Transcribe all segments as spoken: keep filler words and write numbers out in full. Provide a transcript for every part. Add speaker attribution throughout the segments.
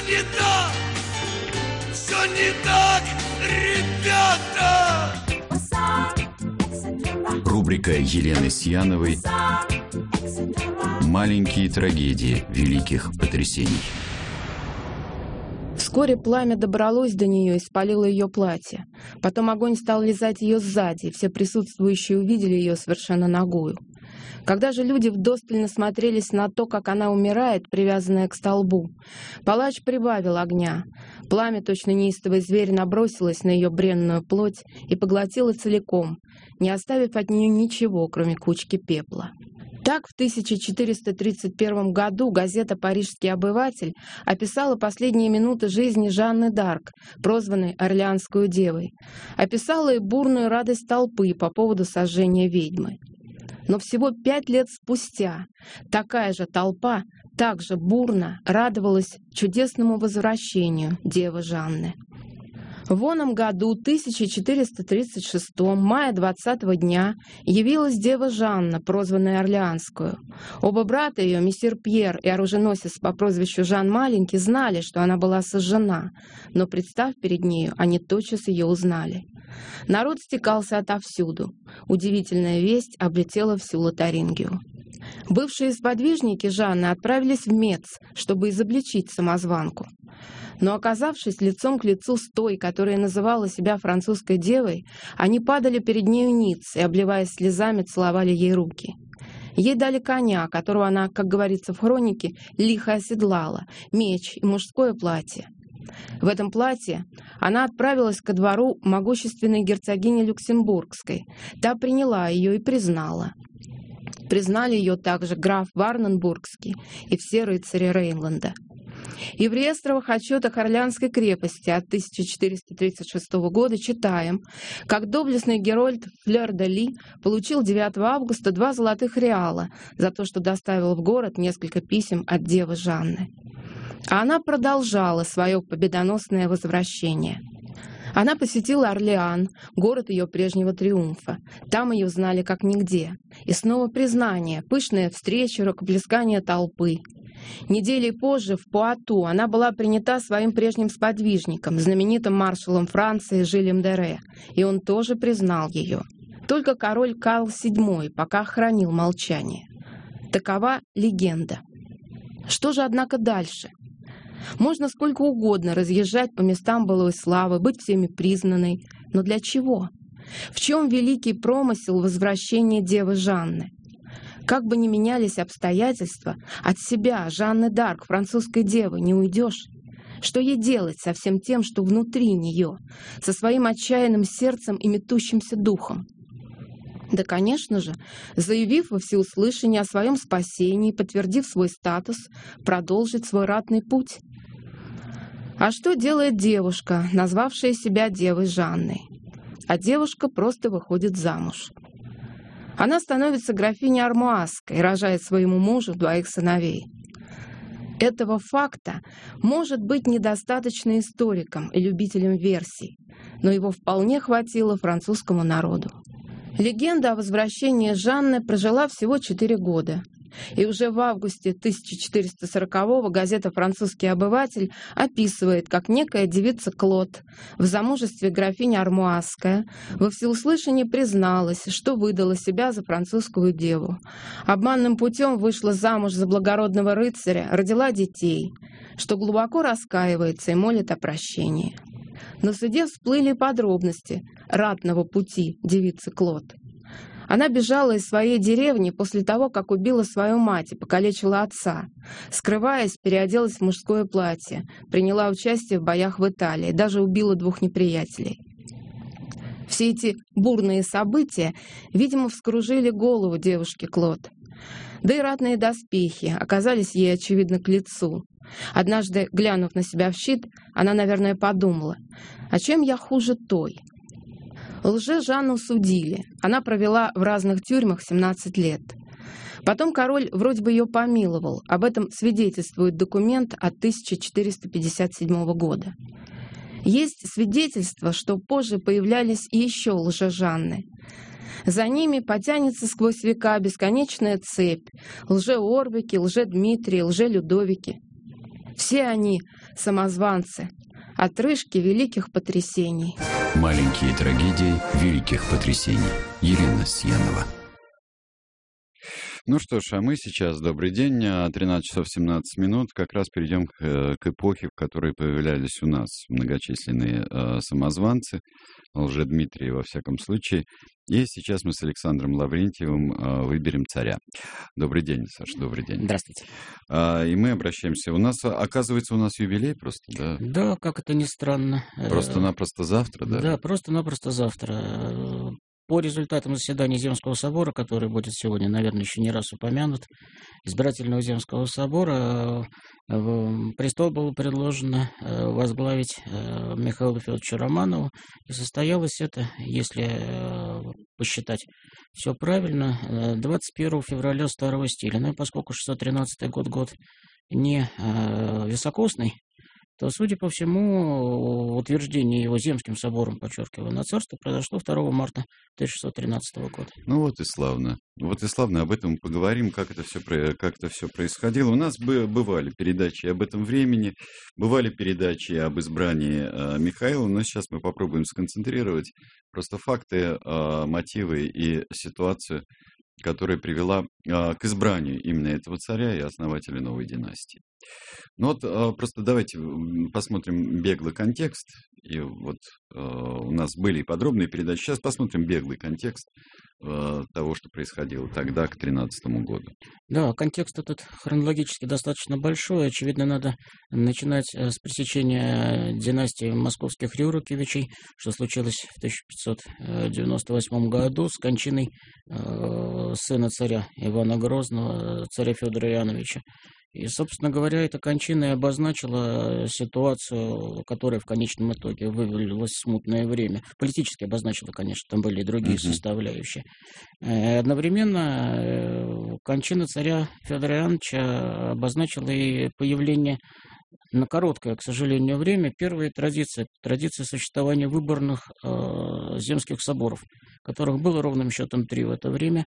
Speaker 1: не так, все не так, ребята.
Speaker 2: Рубрика Елены Сьяновой «Маленькие трагедии великих потрясений».
Speaker 3: Вскоре пламя добралось до нее и спалило ее платье. Потом огонь стал лизать ее сзади, и все присутствующие увидели ее совершенно нагую. Когда же люди вдосталь насмотрелись на то, как она умирает, привязанная к столбу, палач прибавил огня. Пламя, точно неистовый зверь, набросилось на ее бренную плоть и поглотило целиком, не оставив от нее ничего, кроме кучки пепла. Так в тысяча четыреста тридцать первом году газета «Парижский обыватель» описала последние минуты жизни Жанны д'Арк, прозванной Орлеанскую девой. Описала и бурную радость толпы по поводу сожжения ведьмы. Но всего пять лет спустя такая же толпа также бурно радовалась чудесному возвращению девы Жанны. В оном году, тысяча четыреста тридцать шестом, мая двадцатого дня, явилась дева Жанна, прозванная Орлеанскую. Оба брата ее, мессир Пьер и оруженосец по прозвищу Жан Маленький, знали, что она была сожжена, но, представ перед нею, они тотчас ее узнали. Народ стекался отовсюду. Удивительная весть облетела всю Лотарингию. Бывшие сподвижники Жанны отправились в Мец, чтобы изобличить самозванку. Но, оказавшись лицом к лицу с той, которая называла себя французской девой, они падали перед нею ниц и, обливаясь слезами, целовали ей руки. Ей дали коня, которого она, как говорится в хронике, лихо оседлала, меч и мужское платье. В этом платье она отправилась ко двору могущественной герцогини Люксембургской. Та приняла ее и признала. Признали ее также граф Варненбургский и все рыцари Рейнланда. И в реестровых отчетах Орлеанской крепости от тысяча четыреста тридцать шестого года читаем, как доблестный Герольд Флёр-де-Ли получил девятого августа два золотых реала за то, что доставил в город несколько писем от девы Жанны. А она продолжала свое победоносное возвращение. Она посетила Орлеан, город ее прежнего триумфа. Там ее знали как нигде. И снова признание, пышная встреча, рукоплескание толпы. Недели позже в Пуату она была принята своим прежним сподвижником, знаменитым маршалом Франции Жилем де Ре, и он тоже признал ее. Только король Карл седьмой пока хранил молчание. Такова легенда. Что же, однако, дальше? Можно сколько угодно разъезжать по местам былой славы, быть всеми признанной, но для чего? В чем великий промысел возвращения девы Жанны? Как бы ни менялись обстоятельства, от себя, Жанны д'Арк, французской девы, не уйдешь. Что ей делать со всем тем, что внутри нее, со своим отчаянным сердцем и метущимся духом? Да, конечно же, заявив во всеуслышание о своем спасении, подтвердив свой статус, продолжить свой ратный путь. А что делает девушка, назвавшая себя девой Жанной? А девушка просто выходит замуж. Она становится графиней Армуазской и рожает своему мужу двоих сыновей. Этого факта может быть недостаточно историкам и любителям версий, но его вполне хватило французскому народу. Легенда о возвращении Жанны прожила всего четыре года. И уже в августе тысяча четыреста сорокового газета «Французский обыватель» описывает, как некая девица Клод в замужестве графиня Армуазская во всеуслышание призналась, что выдала себя за французскую деву. Обманным путем вышла замуж за благородного рыцаря, родила детей, что глубоко раскаивается и молит о прощении. На суде всплыли подробности ратного пути девицы Клод. Она бежала из своей деревни после того, как убила свою мать и покалечила отца. Скрываясь, переоделась в мужское платье, приняла участие в боях в Италии, даже убила двух неприятелей. Все эти бурные события, видимо, вскружили голову девушки Клод. Да и ратные доспехи оказались ей, очевидно, к лицу. Однажды, глянув на себя в щит, она, наверное, подумала: «А чем я хуже той?» Лже-Жанну судили. Она провела в разных тюрьмах семнадцать лет. Потом король вроде бы ее помиловал. Об этом свидетельствует документ от тысяча четыреста пятьдесят седьмого года. Есть свидетельства, что позже появлялись и еще лже-Жанны. За ними потянется сквозь века бесконечная цепь: лже-Орвики, лже-Дмитрии, лже-Людовики. Все они самозванцы, отрыжки великих потрясений.
Speaker 2: Маленькие трагедии великих потрясений. Елена Сьянова.
Speaker 4: Ну что ж, а мы сейчас, добрый день, тринадцать часов семнадцать минут, как раз перейдем к, к эпохе, в которой появлялись у нас многочисленные э, самозванцы, Лжедмитрий во всяком случае. И сейчас мы с Александром Лаврентьевым э, выберем царя. Добрый день, Саша, добрый день.
Speaker 5: Здравствуйте.
Speaker 4: А, и мы обращаемся. У нас, оказывается, у нас юбилей просто, да?
Speaker 5: Да, как это ни странно.
Speaker 4: Просто-напросто завтра, да?
Speaker 5: Да, просто-напросто завтра. По результатам заседания Земского собора, который будет сегодня, наверное, еще не раз упомянут, избирательного Земского собора, престол было предложено возглавить Михаилу Федоровичу Романову. И состоялось это, если посчитать все правильно, двадцать первого февраля старого стиля. Ну и поскольку шестьсот тринадцатый год год не високосный, то, судя по всему, утверждение его Земским собором, подчеркиваю, на царство произошло второго марта тысяча шестьсот тринадцатого года.
Speaker 4: Ну вот и славно. Вот и славно, об этом поговорим, как это все, как это все происходило. У нас бывали передачи об этом времени, бывали передачи об избрании э, Михаила, но сейчас мы попробуем сконцентрировать просто факты, э, мотивы и ситуацию, которая привела э, к избранию именно этого царя и основателя новой династии. Ну вот э, просто давайте посмотрим беглый контекст. И вот э, у нас были и подробные передачи. Сейчас посмотрим беглый контекст э, того, что происходило тогда, к тринадцатому году.
Speaker 5: Да, контекст этот хронологически достаточно большой. Очевидно, надо начинать с пресечения династии московских Рюриковичей, что случилось в тысяча пятьсот девяносто восьмом году с кончиной э, сына царя Ивана Грозного, царя Федора Иоанновича. И, собственно говоря, эта кончина и обозначила ситуацию, которая в конечном итоге вывалилась в смутное время. Политически обозначила, конечно, там были и другие uh-huh. составляющие. И одновременно кончина царя Федора Иоанновича обозначила и появление на короткое, к сожалению, время первые традиции, традиции существования выборных э, земских соборов, которых было ровным счетом три в это время.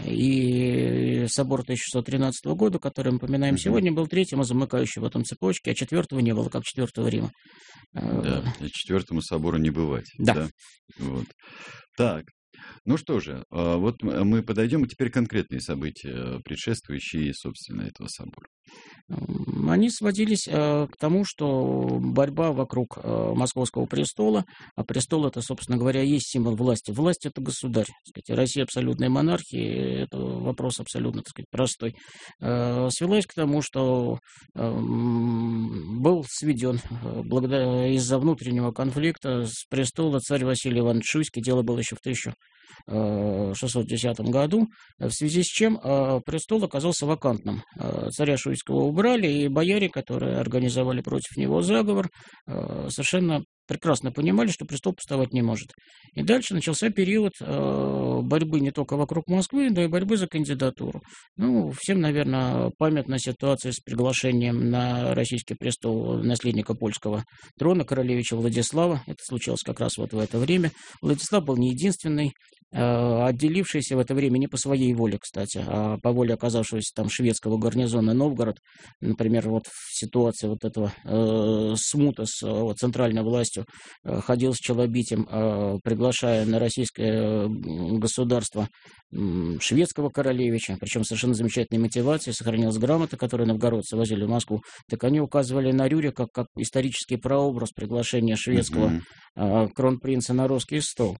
Speaker 5: И собор тысяча шестьсот тринадцатого года, который мы поминаем mm-hmm. сегодня, был третьим, замыкающим в этом цепочке, а четвертого не было, как четвертого Рима.
Speaker 4: Да, и четвертому собору не бывать.
Speaker 5: Да.
Speaker 4: да? Вот. Так. Ну что же, вот мы подойдем, и теперь конкретные события, предшествующие, собственно, этого собора.
Speaker 5: Они сводились э, к тому, что борьба вокруг э, московского престола, а престол это, собственно говоря, есть символ власти. Власть это государь. Так сказать, Россия абсолютная монархия, это вопрос абсолютно, так сказать, простой. Э, свелась к тому, что э, был сведен э, благодаря из-за внутреннего конфликта с престола царь Василий Иванович Шуйский. Дело было еще в тысяча шестьсот десятом году, в связи с чем э, престол оказался вакантным. Э, царя Шуйского убрали, и бояре, которые организовали против него заговор, э, совершенно прекрасно понимали, что престол пустовать не может. И дальше начался период э, борьбы не только вокруг Москвы, но и борьбы за кандидатуру. Ну, всем, наверное, памятна ситуация с приглашением на российский престол наследника польского трона, королевича Владислава. Это случилось как раз вот в это время. Владислав был не единственный, э, отделившийся в это время не по своей воле, кстати, а по воле оказавшегося там шведского гарнизона Новгород. Например, вот в ситуации вот этого э, смута с э, центральной властью ходил с челобитием, приглашая на российское государство шведского королевича, причем совершенно замечательной мотивацией, сохранилась грамота, которую новгородцы возили в Москву, так они указывали на Рюрика как, как исторический прообраз приглашения шведского mm-hmm. кронпринца на русский стол.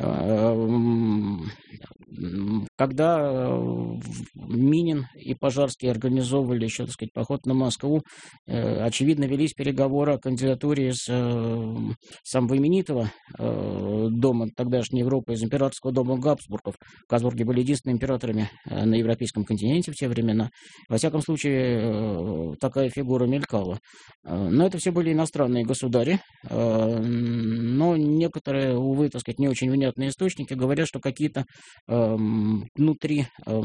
Speaker 5: Когда Минин и Пожарский организовывали еще, так сказать, поход на Москву, очевидно, велись переговоры о кандидатуре с самого именитого дома тогдашней Европы, из императорского дома Габсбургов. Габсбурги были единственными императорами на европейском континенте в те времена. Во всяком случае, такая фигура мелькала. Но это все были иностранные государи, но некоторые, увы, так сказать, не очень внятные источники говорят, что какие-то внутри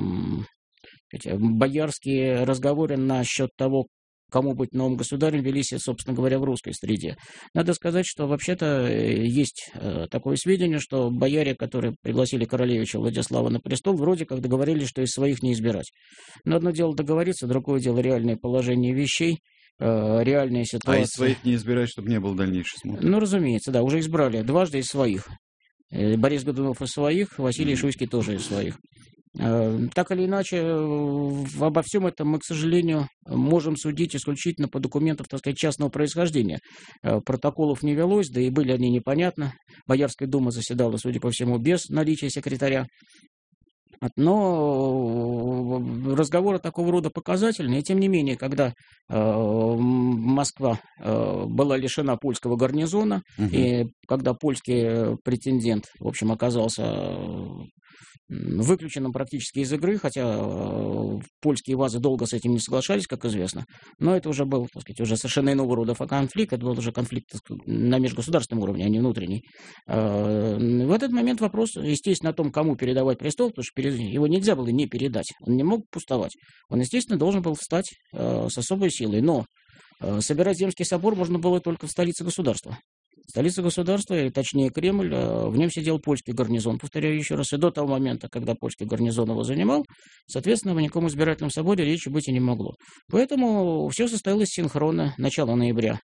Speaker 5: боярские разговоры насчет того, кому быть новым государем, велись, собственно говоря, в русской среде. Надо сказать, что вообще-то есть такое сведение, что бояре, которые пригласили королевича Владислава на престол, вроде как договорились, что из своих не избирать. Но одно дело договориться, другое дело реальное положение вещей. э, реальные ситуации.
Speaker 4: А из своих не избирать, чтобы не было дальнейшей смуты?
Speaker 5: Ну, разумеется, да, уже избрали дважды из своих. Э, Борис Годунов из своих, Василий Шуйский тоже из своих. Э, Так или иначе, э, обо всем этом мы, к сожалению, можем судить исключительно по документам, так сказать, частного происхождения. Э, Протоколов не велось, да и были они непонятны. Боярская дума заседала, судя по всему, без наличия секретаря. Вот, Но разговоры такого рода показательные. И тем не менее, когда э, Москва э, была лишена польского гарнизона,
Speaker 4: Мгм.
Speaker 5: и когда польский претендент, в общем, оказался э, выключенным практически из игры, хотя э, польские вазы долго с этим не соглашались, как известно, но это уже был, так сказать, уже совершенно иного рода конфликт, это был уже конфликт так сказать, на межгосударственном уровне, а не внутренний. Э, В этот момент вопрос, естественно, о том, кому передавать престол, потому что перед- его нельзя было не передать, он не мог пустовать. Он, естественно, должен был встать э, с особой силой, но э, собирать Земский собор можно было только в столице государства. Столица государства, и точнее Кремль, э, в нем сидел польский гарнизон, повторяю еще раз, и до того момента, когда польский гарнизон его занимал, соответственно, в никаком избирательном соборе речи быть и не могло. Поэтому все состоялось синхронно, начало ноября.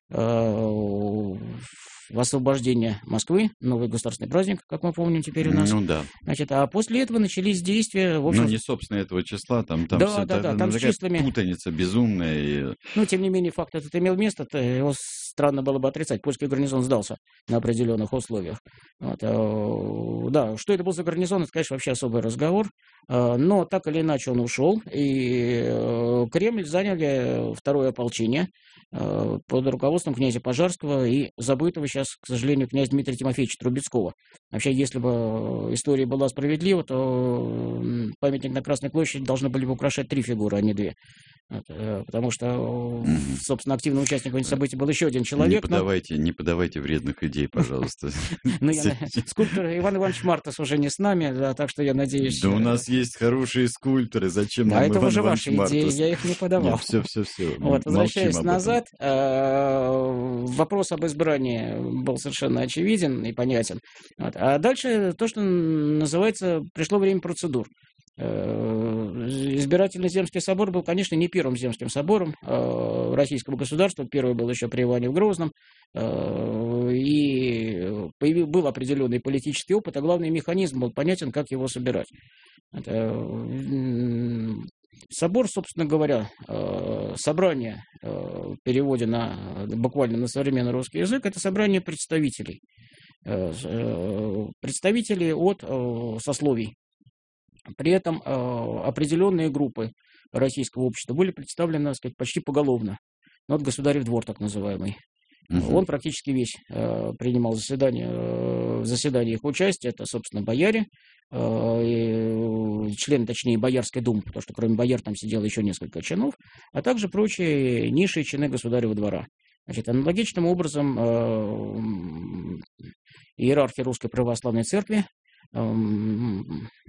Speaker 5: э, Освобождение Москвы, новый государственный праздник, как мы помним теперь у нас.
Speaker 4: Ну да.
Speaker 5: Значит, а после этого начались действия, в общем,
Speaker 4: Ну не собственно этого числа, там, там,
Speaker 5: Да,
Speaker 4: всё-
Speaker 5: да, да,
Speaker 4: там
Speaker 5: там с
Speaker 4: такая
Speaker 5: числами.
Speaker 4: путаница безумная. И...
Speaker 5: ну, тем не менее, факт этот имел место, то его странно было бы отрицать. Польский гарнизон сдался на определенных условиях. Вот, э, да, что это был за гарнизон, это, конечно, вообще особый разговор. Э, Но так или иначе он ушел, и э, Кремль заняли второе ополчение э, под руководством князя Пожарского и забытого сейчас, к сожалению, князя Дмитрия Тимофеевича Трубецкого. Вообще, если бы э, история была справедлива, то м, памятник на Красной площади должны были бы украшать три фигуры, а не две. Вот, э, потому что, э,
Speaker 4: Мгм.
Speaker 5: собственно, активным участником этих событий был еще один
Speaker 4: Не
Speaker 5: человек. но-
Speaker 4: подавайте, не подавайте вредных идей, пожалуйста.
Speaker 5: ну, я на- скульптор Иван Иванович Мартас уже не с нами, да, так что я надеюсь...
Speaker 4: Да у
Speaker 5: э,
Speaker 4: нас есть хорошие скульпторы, зачем
Speaker 5: а
Speaker 4: нам
Speaker 5: это
Speaker 4: Иван
Speaker 5: уже
Speaker 4: Иванович
Speaker 5: ваши идеи,
Speaker 4: Мартас?
Speaker 5: я их не подавал.
Speaker 4: все, все, все.
Speaker 5: Вот, возвращаясь назад, э, вопрос об избрании был совершенно очевиден и понятен. Вот. А дальше то, что называется, пришло время процедур. Э, Избирательный Земский собор был, конечно, не первым Земским собором э, российского государства. Первый был еще при Иване в Грозном. Э, И появил, был определенный политический опыт, а главный механизм был понятен, как его собирать. Это, м, собор, собственно говоря, э, собрание э, в переводе на, буквально на современный русский язык, это собрание представителей. Э, с- э, Представителей от э, сословий. При этом э, определенные группы российского общества были представлены, так сказать, почти поголовно. Ну, вот государев двор, так называемый.
Speaker 4: Мгм.
Speaker 5: Он практически весь э, принимал заседания, э, в заседаниях участие. Это, собственно, бояре, э, и, члены, точнее, Боярской думы, потому что кроме бояр там сидело еще несколько чинов, а также прочие низшие чины государева двора. Значит, аналогичным образом э, м, иерархи Русской Православной Церкви, эм,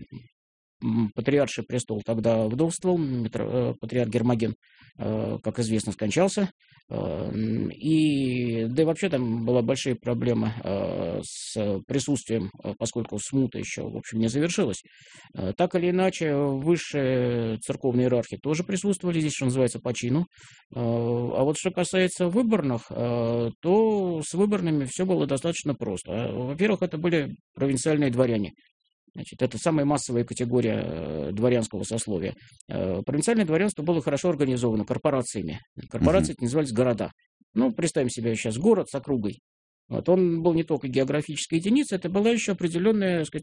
Speaker 5: м, патриарший престол тогда вдовствовал, митро- э, патриарх Гермоген, э, как известно, скончался. Э, м, И, да и вообще там была большая проблема э, с присутствием, э, поскольку смута еще, в общем, не завершилась. Э, Так или иначе, высшие церковные иерархи тоже присутствовали здесь, что называется, по чину. Э, А вот что касается выборных, э, то с выборными все было достаточно просто. Э, Во-первых, это были провинциальные дворяне. Значит, это самая массовая категория э, дворянского сословия. Э, Провинциальное дворянство было хорошо организовано корпорациями. Корпорации эти назывались города. Ну, представим себе сейчас город с округой. Вот, он был не только географической единицей, это было еще определенное, так сказать,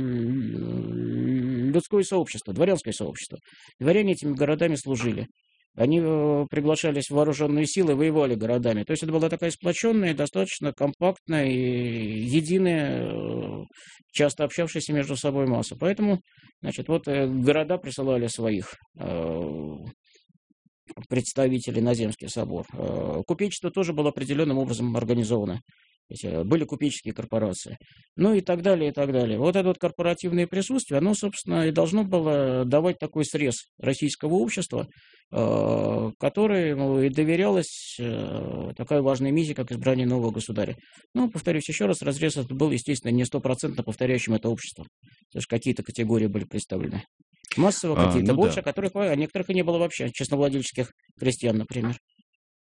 Speaker 5: м, людское сообщество, дворянское сообщество. Дворяне этими городами служили. Они э, приглашались в вооруженные силы, воевали городами. То есть это была такая сплоченная, достаточно компактная и единая, э, часто общавшаяся между собой масса. Поэтому, значит, вот э, города присылали своих э, представителей на Земский собор. Э, Купечество тоже было определенным образом организовано. То есть, э, были купеческие корпорации. Ну и так далее, и так далее. Вот это вот корпоративное присутствие, оно, собственно, и должно было давать такой срез российского общества, э, которому и доверялась э, такая важная миссия, как избрание нового государя. Ну, повторюсь еще раз, разрез этот был, естественно, не стопроцентно повторяющим это общество. Потому что какие-то категории были представлены. Массово
Speaker 4: А,
Speaker 5: какие-то
Speaker 4: ну
Speaker 5: больше,
Speaker 4: да.
Speaker 5: а которых, а некоторых и не было вообще, честновладельческих крестьян, например.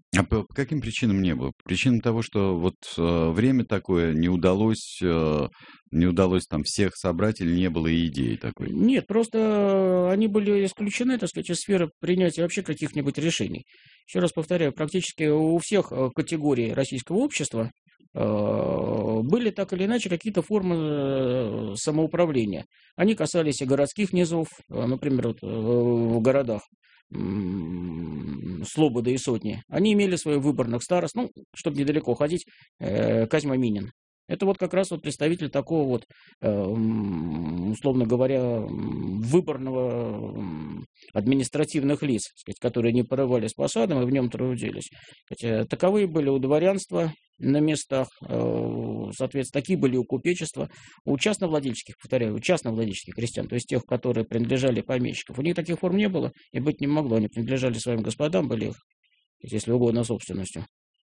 Speaker 4: А по, по каким причинам не было? По причинам того, что вот э, время такое, не удалось, э, не удалось там всех собрать, или не было и идеи такой?
Speaker 5: Нет, просто они были исключены, так сказать, из сферы принятия вообще каких-нибудь решений. Еще раз повторяю, практически у всех категорий российского общества были так или иначе какие-то формы самоуправления. Они касались и городских низов, например, вот в городах Слобода и Сотни. Они имели своих выборных старост, ну, чтобы недалеко ходить, Козьма Минин. Это вот как раз вот представитель такого вот, условно говоря, выборного административных лиц, сказать, которые не порывались посадом и в нем трудились. Хотя таковые были у дворянства на местах, соответственно, такие были у купечества, у частновладельческих, повторяю, у частновладельческих крестьян, то есть тех, которые принадлежали помещиков. У них таких форм не было и быть не могло. Они принадлежали своим господам, были их, если угодно, собственностью.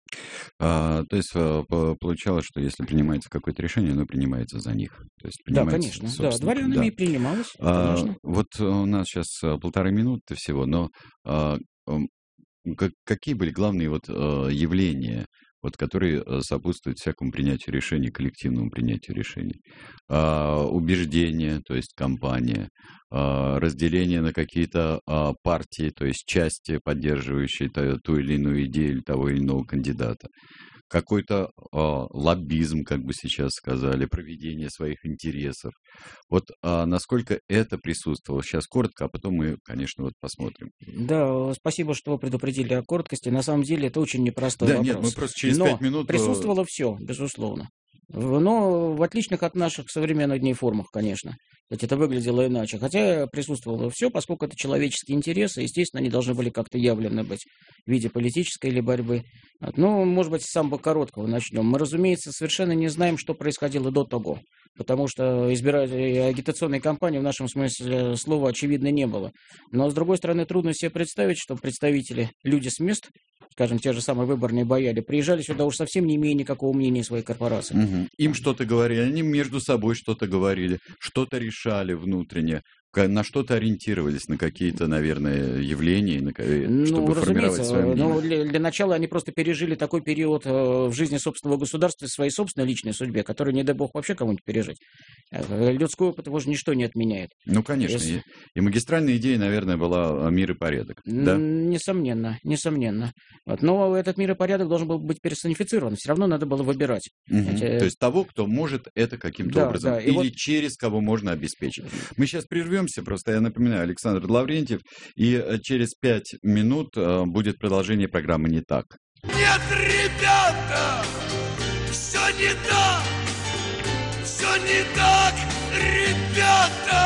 Speaker 4: А, то есть получалось, что если принимается какое-то решение, оно принимается за них. То есть
Speaker 5: да, конечно. Да, дворянами да. и принималось.
Speaker 4: А, вот у нас сейчас полторы минуты всего, но а, как, какие были главные вот явления, вот, которые сопутствуют всякому принятию решений, коллективному принятию решений? А, убеждения, то есть компания, а, разделение на какие-то а, партии, то есть части, поддерживающие ту, ту или иную идею или того или иного кандидата. Какой-то а, лоббизм, как бы сейчас сказали, проведение своих интересов. Вот а, насколько это присутствовало? Сейчас коротко, а потом мы, конечно, вот посмотрим.
Speaker 5: Да, спасибо, что вы предупредили о короткости. На самом деле это очень непростой
Speaker 4: да,
Speaker 5: вопрос.
Speaker 4: Да, нет, мы просто через
Speaker 5: Но
Speaker 4: пять минут...
Speaker 5: присутствовало все, безусловно. Но в отличных от наших современных дней формах, конечно. Это выглядело иначе. Хотя присутствовало все, поскольку это человеческие интересы, естественно, они должны были как-то явлены быть в виде политической или борьбы. Ну, может быть, с самого короткого начнем. Мы, разумеется, совершенно не знаем, что происходило до того. Потому что избирательной агитационной кампании в нашем смысле слова очевидно не было. Но, с другой стороны, трудно себе представить, что представители, люди с мест, скажем, те же самые выборные бояре, приезжали сюда уж совсем не имея никакого мнения своей корпорации.
Speaker 4: Угу. Им что-то говорили, они между собой что-то говорили, что-то решали внутренне, на что-то ориентировались, на какие-то, наверное, явления, на,
Speaker 5: ну,
Speaker 4: чтобы формировать свое мнение.
Speaker 5: Ну, для, для начала они просто пережили такой период в жизни собственного государства, своей собственной личной судьбе, который, не дай бог, вообще кому-нибудь пережить. Людской опыт его же ничто не отменяет.
Speaker 4: Ну, конечно. Если... И, и магистральная идея, наверное, была мир и порядок. Да?
Speaker 5: Несомненно, несомненно. Вот. Но этот мир и порядок должен был быть персонифицирован. Все равно надо было выбирать.
Speaker 4: Угу. Эти... То есть того, кто может это каким-то да, образом. Да. Или вот... через кого можно обеспечить. Мы сейчас прервемся. Просто я напоминаю, Александр Лаврентьев. И через пять минут будет продолжение программы «Не так».
Speaker 1: Нет, ребята, все не так. Все не так, ребята.